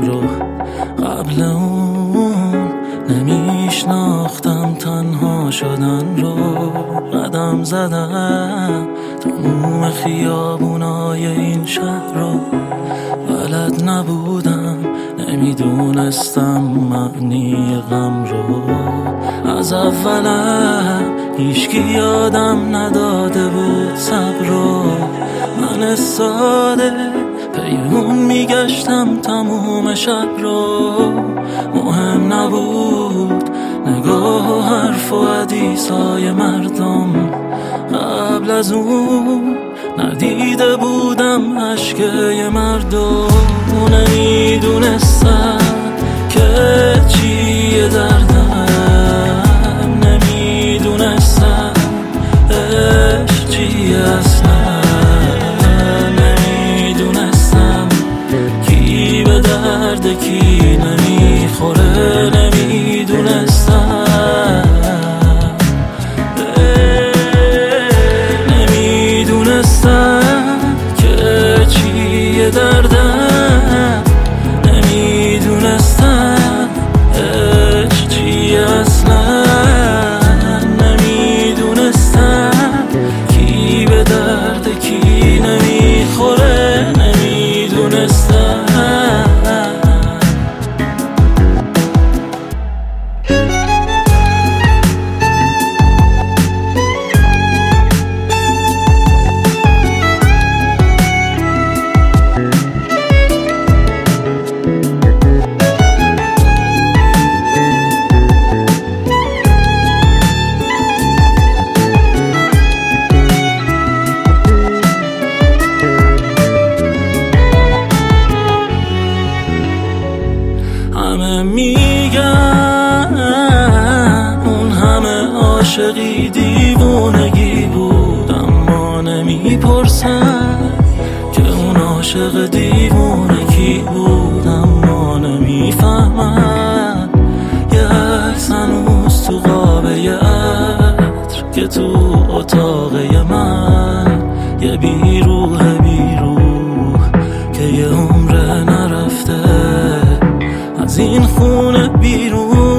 شدن رو قبل اون نمیشناختم، تنها شدن رو قدم زدم تموم خیابونای این شهر رو بلد نبودم، نمیدونستم معنی غم رو. از اولم هیچکی یادم نداده بود صبر رو، من ساده پیمون میگشتم تموم شب رو. مهم نبود نگاه و حرف و حدیثای مردم، قبل از اون ندیده بودم اشکه مردم. نمیدونستم که چیه دردم، نمیدونستم عشق چیه اصلا، نمیدونستم کی به درد کی نمیخوره، نمیدونستم که چیه دردم، نمیدونستم عشق چیه اصلا، نمیدونستم کی به درد کی نمیخوره، نمیدونستم. همه میگن اون همه عاشقی دیوونگی بود، اما نمیپرسن که اون عاشق دیوونگی بود، اما نمیفهمن یه عکس هنوز تو قابه عطر که تو اتاقه من، یه بیروح که یه عمره نرفته از این خونه بیرون.